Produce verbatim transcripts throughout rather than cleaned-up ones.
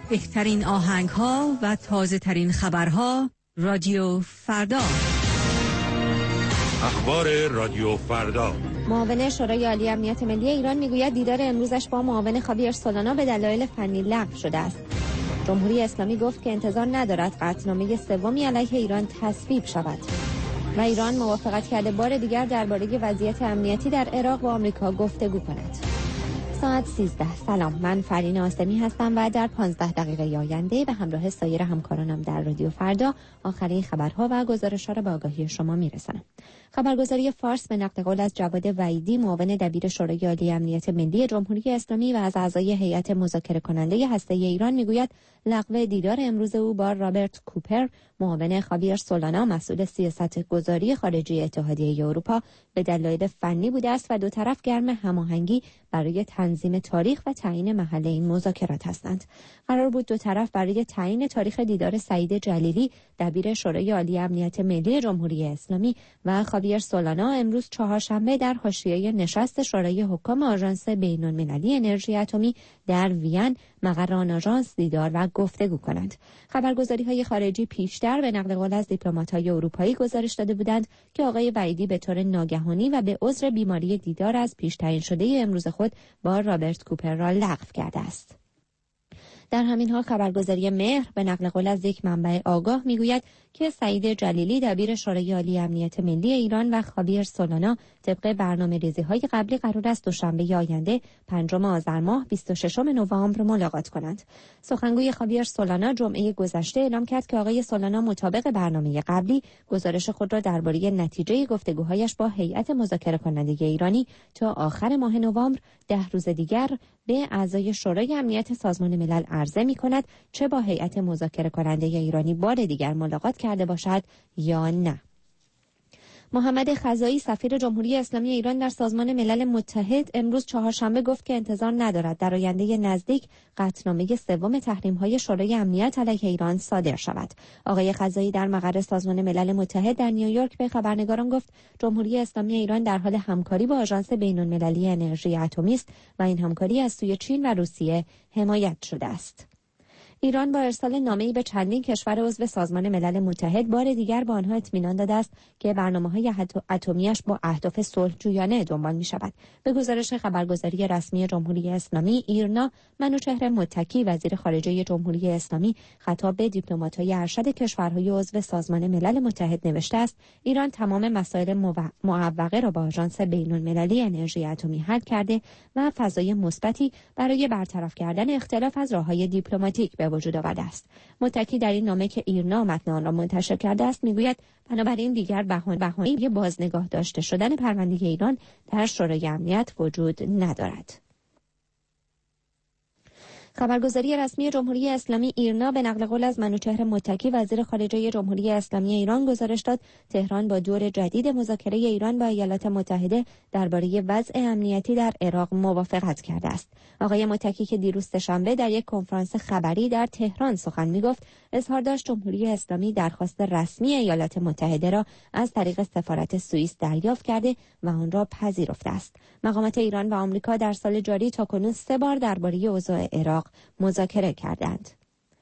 بهترین آهنگ ها و تازه ترین خبرها. رادیو فردا. اخبار رادیو فردا. معاون شورای عالی امنیت ملی ایران میگوید دیدار امروزش با معاون خاویر سولانا به دلایل فنی لغو شده است. جمهوری اسلامی گفت که انتظار ندارد قطعنامه سومی علیه ایران تصویب شود. و ایران موافقت کرده بار دیگر درباره وضعیت امنیتی در عراق با آمریکا گفتگو کند. ساعت سیزده. سلام، من فرین آسمی هستم و در پانزده دقیقه آینده به همراه سایر همکارانم در رادیو فردا آخرین خبرها و گزارش‌ها را به آگاهی شما میرسانم. خبرگزاری فارس به نقل قول از جواد وحیدی، معاون دبیر شورای عالی امنیت ملی جمهوری اسلامی و از اعضای هیئت مذاکره کننده هسته‌ای ایران میگوید لغو دیدار امروز او با رابرت کوپر، معاون خاویر سولانا مسئول سیاست گذاری خارجی اتحادیه اروپا، به دلایل فنی بوده است و دو طرف گرم هماهنگی برای تنظیم تاریخ و تعیین محل این مذاکرات هستند. قرار بود دو طرف برای تعیین تاریخ دیدار سعید جلیلی، دبیر شورای عالی امنیت ملی جمهوری اسلامی و خاویر سولانا امروز چهارشنبه در حاشیه نشست شورای حکام آژانس بین‌المللی انرژی اتمی در وین مقر آن آژانس دیدار و گفتگو کنند. خبرگزاری‌های خارجی پیشتر به نقل قول از دیپلمات‌های اروپایی گزارش داده بودند که آقای وحیدی به طور ناگهانی و به عذر بیماری دیدار از پیش تعیین شده امروز خود با رابرت کوپر را لغو کرده است. در همین حال خبرگزاری مهر به نقل قول از یک منبع آگاه میگوید که سعید جلیلی دبیر شورای عالی امنیت ملی ایران و خاویر سولانا طبق برنامه‌ریزی‌های قبلی قرار است دوشنبه آینده پنجم آذر ماه بیست و ششم نوامبر ملاقات کنند. سخنگوی خاویر سولانا جمعه گذشته اعلام کرد که آقای سولانا مطابق برنامه قبلی گزارش خود را درباره نتیجه گفتگوهایش با هیئت مذاکره کننده ایرانی تا آخر ماه نوامبر ده روز دیگر به اعضای شورای امنیت سازمان ملل عرضه می‌کند، چه با هیئت مذاکره کننده ایرانی بار دیگر ملاقات کرده باشد یا نه. محمد خزائی سفیر جمهوری اسلامی ایران در سازمان ملل متحد امروز چهارشنبه گفت که انتظار ندارد در آینده نزدیک قطعنامه سوم تحریم‌های شورای امنیت علیه ایران صادر شود. آقای خزائی در مقر سازمان ملل متحد در نیویورک به خبرنگاران گفت جمهوری اسلامی ایران در حال همکاری با آژانس بین‌المللی انرژی اتمی است و این همکاری از سوی چین و روسیه حمایت شده است. ایران با ارسال نامه‌ای به چندین کشور عضو سازمان ملل متحد بار دیگر به آنها اطمینان داده است که برنامه‌های اتمی‌اش با اهداف صلح‌جویانه دنبال می‌شود. به گزارش خبرگزاری رسمی جمهوری اسلامی ایرنا، منوچهر متکی وزیر خارجه جمهوری اسلامی خطاب به دیپلمات‌های ارشد کشورهای عضو سازمان ملل متحد نوشته است ایران تمام مسائل معوقه را با آژانس بین‌المللی انرژی اتمی حل کرده و فضای مثبتی برای برطرف کردن اختلاف از راه‌های دیپلماتیک به وجود آورده است. متکی در این نامه که ایرنا متن آن را منتشر کرده است میگوید بنابراین دیگر بهانه‌ای بازنگاه داشته شدن پرونده ایران در شورای امنیت وجود ندارد. خبرگزاری رسمی جمهوری اسلامی ایرنا به نقل قول از منوچهر متکی وزیر خارجه جمهوری اسلامی ایران گزارش داد تهران با دور جدید مذاکره ایران با ایالات متحده درباره وضع امنیتی در عراق موافقت کرده است. آقای متکی که دیروز سه‌شنبه در یک کنفرانس خبری در تهران سخن می‌گفت اظهار داشت جمهوری اسلامی درخواست رسمی ایالات متحده را از طریق سفارت سوئیس دریافت کرده و آن را پذیرفته است. مقامات ایران و آمریکا در سال جاری تاکنون سه بار درباره اوضاع عراق مذاکره کردند.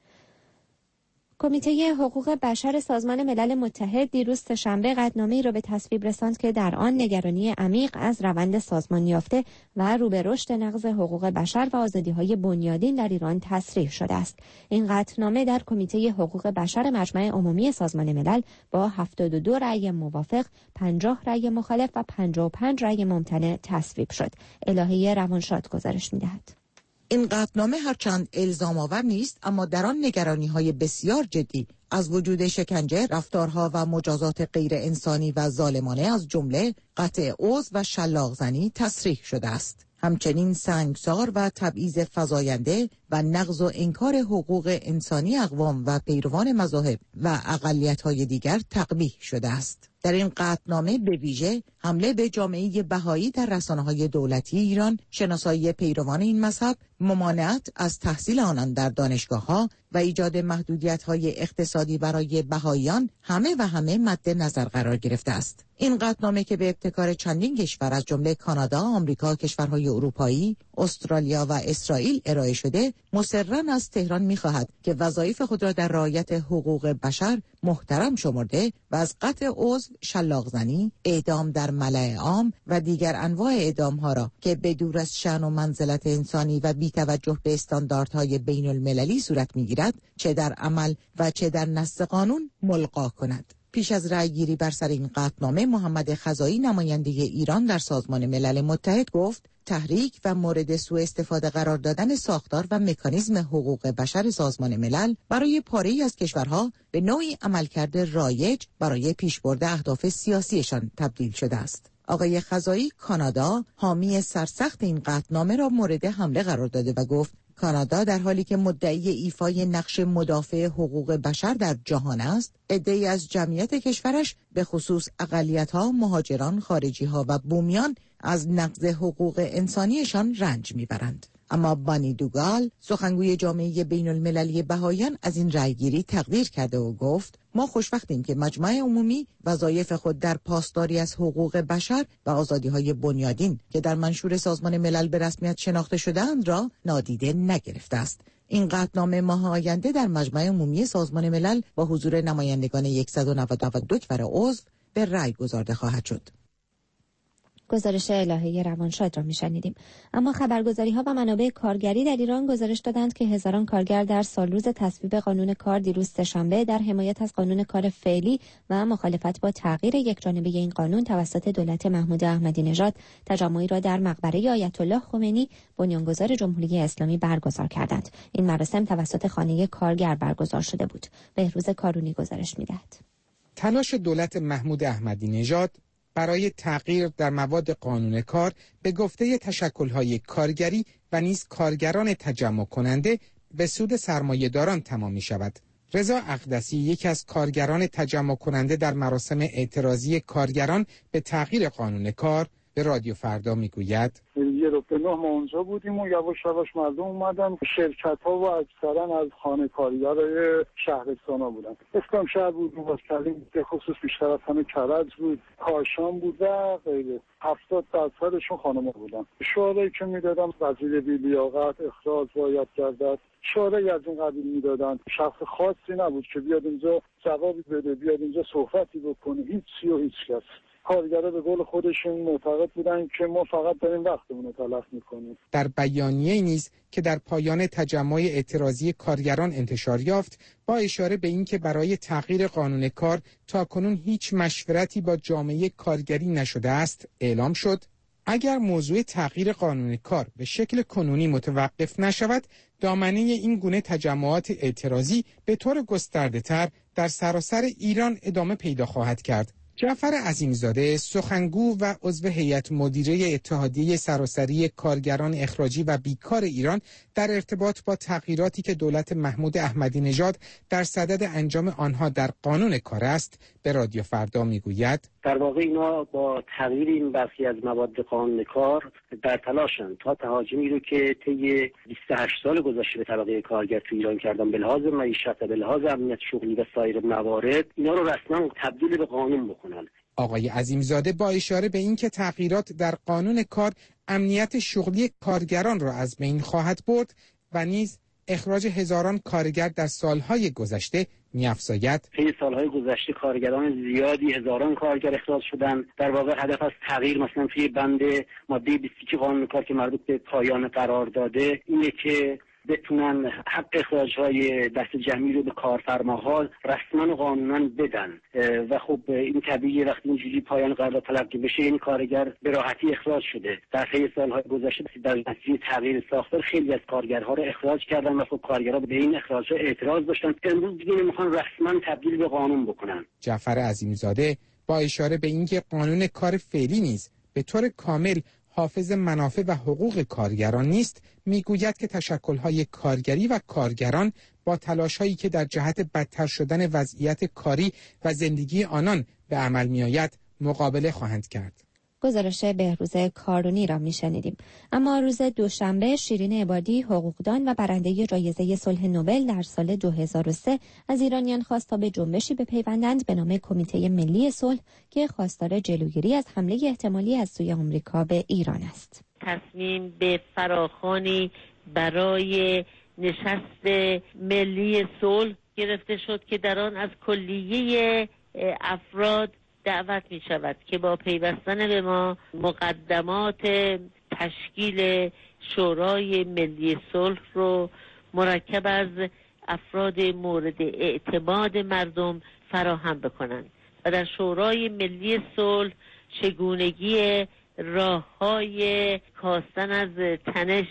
کمیته حقوق بشر سازمان ملل متحد دیروز سه‌شنبه قطعنامه‌ای را به تصویب رساند که در آن نگرانی عمیق از روند سازمان یافته و رو به رشد نقض حقوق بشر و آزادی‌های بنیادین در ایران تصریح شده است. این قطعنامه در کمیته حقوق بشر مجمع عمومی سازمان ملل با هفتاد و دو رأی موافق، پنجاه رأی مخالف و پنجاه و پنج رأی ممتنع تصویب شد. الهه روانشاد گزارش می‌دهد. این قطعنامه هرچند الزام آور نیست، اما در آن نگرانی‌های بسیار جدی از وجود شکنجه، رفتارها و مجازات غیر انسانی و ظالمانه از جمله قطع عضو و شلاق زنی تصریح شده است. همچنین سنگسار و تبعیض فزاینده و نقض و انکار حقوق انسانی اقوام و پیروان مذاهب و اقلیت‌های دیگر تقبیح شده است. در این قطعنامه به ویژه حمله به جامعه بهایی در رسانه‌های دولتی ایران، شناسایی پیروان این مذهب، ممانعت از تحصیل آنان در دانشگاه‌ها و ایجاد محدودیت‌های اقتصادی برای بهاییان همه و همه مد نظر قرار گرفته است. این قطعنامه که به ابتکار چندین کشور از جمله کانادا، آمریکا، کشورهای اروپایی، استرالیا و اسرائیل ارائه شده، مصرراً از تهران می‌خواهد که وظایف خود را در رعایت حقوق بشر محترم شمرده و از قطع عضو، شلاق‌زنی، اعدام در ملأ عام و دیگر انواع اعدام‌ها را که بدور از شأن و منزلت انسانی و بی‌توجه به استانداردهای بین‌المللی صورت می‌گیرد، چه در عمل و چه در نص قانون ملغا کند. پیش از رأی‌گیری بر سر این قطعنامه، محمد خزایی نماینده ایران در سازمان ملل متحد گفت تحریک و مورد سوء استفاده قرار دادن ساختار و مکانیزم حقوق بشر سازمان ملل برای پاره‌ای از کشورها به نوعی عملکرد رایج برای پیشبرد اهداف سیاسیشان تبدیل شده است. آقای خزایی کانادا حامی سرسخت این قطعنامه را مورد حمله قرار داده و گفت کانادا در حالی که مدعی ایفای نقش مدافع حقوق بشر در جهان است، عده‌ای از جمعیت کشورش به خصوص اقلیت‌ها، مهاجران، خارجی‌ها و بومیان از نقض حقوق انسانیشان رنج میبرند. اما بانی دوگال، سخنگوی جامعه بین المللی بهائیان، از این رأیگیری تقدیر کرده و گفت ما خوشبختیم که مجمع عمومی وظایف خود در پاسداری از حقوق بشر و آزادی‌های بنیادین که در منشور سازمان ملل به رسمیت شناخته شده‌اند را نادیده نگرفته است. این قطعنامه ماه آینده در مجمع عمومی سازمان ملل با حضور نمایندگان صد و نود و دو کشور عضو به رأی گذارده خواهد شد. گزارش الهه روانشاد را میشنیدیم. اما خبرگزاری‌ها و منابع کارگری در ایران گزارش دادند که هزاران کارگر در سالروز تصویب قانون کار دیروز سه‌شنبه در حمایت از قانون کار فعلی و مخالفت با تغییر یکجانبه این قانون توسط دولت محمود احمدی نژاد تجمعی را در مقبره آیت الله خمینی بنیانگذار جمهوری اسلامی برگزار کردند. این مراسم توسط خانه کارگر برگزار شده بود. بهروز کارونی گزارش می‌دهد. تلاش دولت محمود احمدی نژاد برای تغییر در مواد قانون کار به گفته تشکل‌های کارگری و نیز کارگران تجمع کننده به سود سرمایه‌داران تمام می‌شود. رضا اقدسی، یکی از کارگران تجمع کننده در مراسم اعتراضی کارگران به تغییر قانون کار، به رادیو فردا میگوید یه رو به نه ما اونجا بودیم و یواش یواش مردم اومدن، شرکت ها و اکثرا از خانه کاری‌های شهرستان ها بودن. اسلام شهر بود، روباز کلیم به خصوص بیشتر از همه کرج بود، کاشان بود و غیره. هفتاد درصدشون خانم‌ها بودن. شعارهایی که میدادن وزیر بی‌لیاقت اخراج باید گردد، شعارهایی از این قبیل میدادن. شخص خاصی نبود که بیاد اینجا جوابی بده، بیاد اینجا صحبتی بکنه، هیچی و هیچ کس. کارگرها به قول خودشون معتقد بودن که ما فقط داریم وقتمون رو تلف میکنیم. در بیانیه‌ای نیز که در پایان تجمع اعتراضی کارگران انتشار یافت، با اشاره به اینکه برای تغییر قانون کار تاکنون هیچ مشورتی با جامعه کارگری نشده است، اعلام شد اگر موضوع تغییر قانون کار به شکل کنونی متوقف نشود، دامنه این گونه تجمعات اعتراضی به طور گسترده‌تر در سراسر ایران ادامه پیدا خواهد کرد. جعفر عظیمزاده، سخنگو و عضو هیئت مدیره اتحادیه سراسری کارگران اخراجی و بیکار ایران، در ارتباط با تغییراتی که دولت محمود احمدی نژاد در صدد انجام آنها در قانون کار است، به رادیو فردا میگوید در واقع اینا با تغییر این برخی از مواد قانون کار در تلاشن تا تهاجمی رو که طی بیست و هشت سال گذشته به طبقه کارگر تو ایران کردن به لحاظ معیشت و به لحاظ امنیت شغلی و سایر موارد، اینا رو رسما تبدیل به قانون بکنن. آقای عظیمزاده با اشاره به اینکه تغییرات در قانون کار امنیت شغلی کارگران را از بین خواهد برد و نیز اخراج هزاران کارگر در سالهای گذشته می‌افزاید طی سالهای گذشته کارگران زیادی، هزاران کارگر اخراج شدن. در واقع هدف از تغییر مثلا توی بند ماده بیست و یک قانون کار که مربوط به پایان قرار داده اینه که بتونن حق اخراج‌های دست جمعی رو به کارفرماها رسما و قانونا بدن و خب این طبیعیه وقتی اینجوری پایان قرارداد تلقی بشه این کارگر به راحتی اخراج شده. در طی سال‌های گذشته در نتیجه تغییر ساختار خیلی از کارگرها رو اخراج کردن و خب کارگرها به این اخراج‌ها اعتراض داشتن. امروز دیگه نمیخوان رسما تبدیل به قانون بکنن. جعفر عظیمزاده با اشاره به اینکه قانون کار فعلی نیز به طور کامل حافظ منافع و حقوق کارگران نیست، میگوید که تشکل‌های کارگری و کارگران با تلاش‌هایی که در جهت بدتر شدن وضعیت کاری و زندگی آنان به عمل می‌آید مقابله خواهند کرد. گزارش بهروز کارونی را میشنیدیم. اما روز دوشنبه شیرین عبادی، حقوقدان و برنده جایزه صلح نوبل در سال دو هزار و سه از ایرانیان خواست تا به جنبشی بپیوندند به نام کمیته ملی صلح که خواستار جلوگیری از حمله احتمالی از سوی آمریکا به ایران است. تصمیم به فراخوانی برای نشست ملی صلح گرفته شد که در آن از کلیه افراد دعوت می شود که با پیوستن به ما مقدمات تشکیل شورای ملی صلح رو مرکب از افراد مورد اعتماد مردم فراهم بکنند و در شورای ملی صلح چگونگی راه‌های کاستن از تنش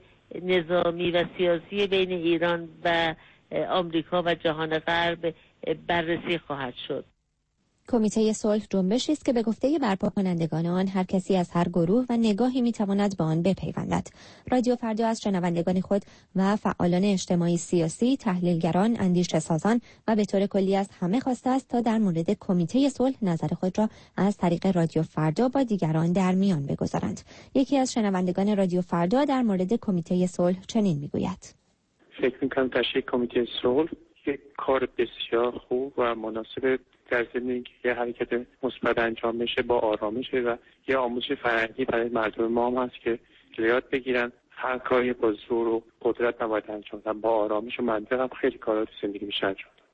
نظامی و سیاسی بین ایران و آمریکا و جهان غرب بررسی خواهد شد. کمیته صلح جنبشی است که به گفته برپا کنندگان آن هر کسی از هر گروه و نگاهی میتواند به آن بپیوندد. رادیو فردا از شنوندگان خود و فعالان اجتماعی سیاسی، تحلیلگران، اندیشه سازان و به طور کلی از همه خواسته است تا در مورد کمیته صلح نظر خود را از طریق رادیو فردا با دیگران در میان بگذارند. یکی از شنوندگان رادیو فردا در مورد کمیته صلح چنین میگوید: فکر می‌کنم تشکیل کمیته صلح یک کار بسیار خوب و مناسب در ضمن اینکه یه حرکت مثبت انجام بشه با آرامش و یه آموزش فرهنگی برای مردم ما هم هست که یاد بگیرن هر کاری با زور و قدرت نباید انجام بدن، با آرامش و منطق هم خیلی کارات زندگی میشه انجام داد.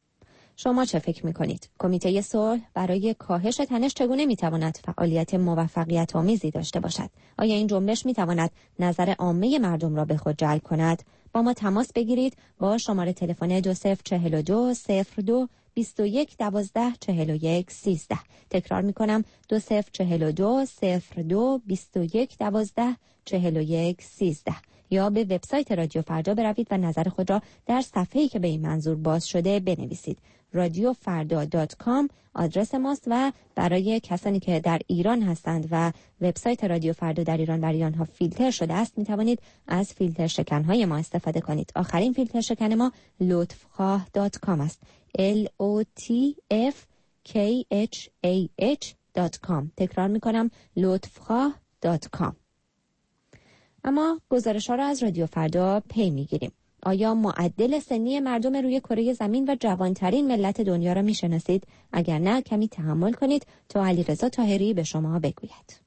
شما چه فکر میکنید؟ کمیته صلح برای کاهش تنش چگونه میتواند فعالیت موفقیت آمیزی داشته باشد؟ آیا این جنبش میتواند نظر عامه مردم را به خود جلب کند؟ با ما تماس بگیرید با شماره تلفن دو صفر چهل و دو صفر دو بیست و یک دوازده چهل و یک سیزده. تکرار میکنم دو صفر چهل و دو صفر دو بیست و یک دوازده چهل و یک سیزده. یا به وبسایت رادیو فردا بروید و نظر خود را در صفحه‌ای که به این منظور باز شده بنویسید. رادیو فردا دات کام آدرس ماست و برای کسانی که در ایران هستند و وبسایت رادیو فردا در ایران برای آنها فیلتر شده است می توانید از فیلتر شکن‌های ما استفاده کنید. آخرین فیلتر شکن ما لطفخواه دات کام است. L O T F K H A H دات کام. تکرار می کنم لطفخواه دات کام. اما گزارش‌ها را از رادیو فردا پی می‌گیریم. آیا معدل سنی مردم روی کره زمین و جوانترین ملت دنیا را می‌شناسید؟ اگر نه کمی تحمل کنید تا علیرضا طاهری به شما بگوید.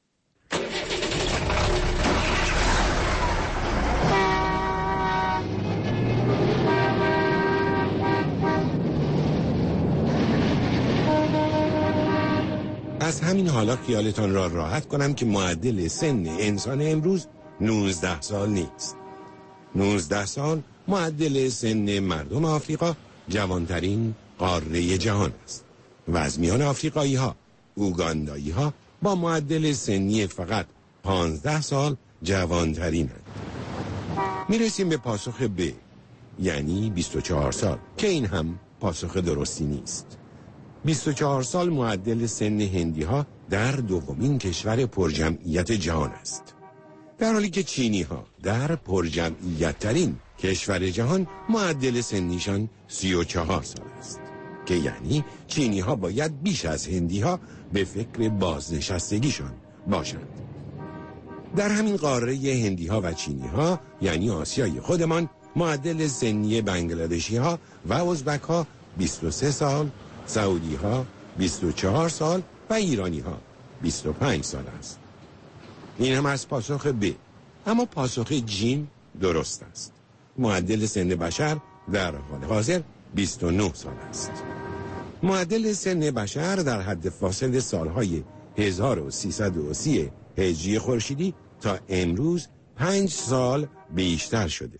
از همین حالا خیالتان را راحت کنم که معدل سن انسان امروز نوزده سال نیست. نوزده سال معدل سن مردم آفریقا جوانترین قاره جهان است و از میان آفریقایی ها اوگاندایی ها با معدل سنی فقط پانزده سال جوانترین هستند. میرسیم به پاسخ ب، یعنی بیست و چهار سال، که این هم پاسخ درستی نیست. بیست و چهار سال معدل سن هندی ها در دومین کشور پرجمعیت جهان است، در حالی که چینی ها در پرجمعیت ترین کشور جهان معدل سنیشان سی و چهار سال است، که یعنی چینی ها باید بیش از هندی ها به فکر بازنشستگیشان باشند. در همین قاره هندی ها و چینی ها، یعنی آسیای خودمان، معدل سنی بنگلادشی ها و ازبک ها بیست و سه سال، سعودی ها بیست و چهار سال و ایرانی ها بیست و پنج سال است. این هم از پاسخ ب. اما پاسخ جیم درست است. معدل سن بشر در حال حاضر بیست و نه سال است. معدل سن بشر در حد فاصل سالهای هزار و سیصد و سی هجری خورشیدی تا امروز پنج سال بیشتر شده.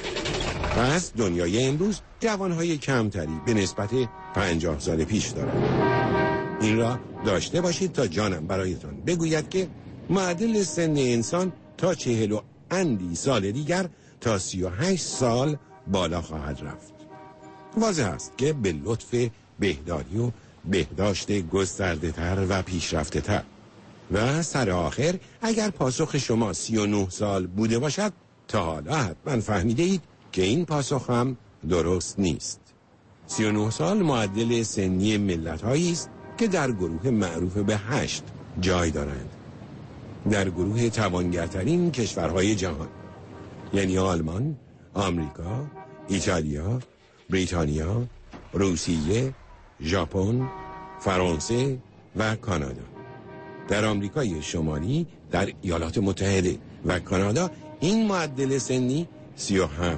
پس دنیای امروز جوانهای کمتری به نسبت پنجاه سال پیش دارد. این را داشته باشید تا جانم برایتان بگوید که معدل سن انسان تا چهل و اندی سال دیگر تا سی و هشت سال بالا خواهد رفت. واضح است که به لطف بهداری و بهداشت گسترده تر و پیشرفته تر و سر آخر اگر پاسخ شما سی و نه سال بوده باشد، تا حالا حتما فهمیده اید که این پاسخ هم درست نیست. سی و نه سال معدل سنی ملت هایی است که در گروه معروف به هشت جای دارند، در گروه توانگرترین کشورهای جهان، یعنی آلمان، آمریکا، ایتالیا، بریتانیا، روسیه، ژاپن، فرانسه و کانادا. در آمریکای شمالی، در ایالات متحده و کانادا این معدل سنی سی و هفت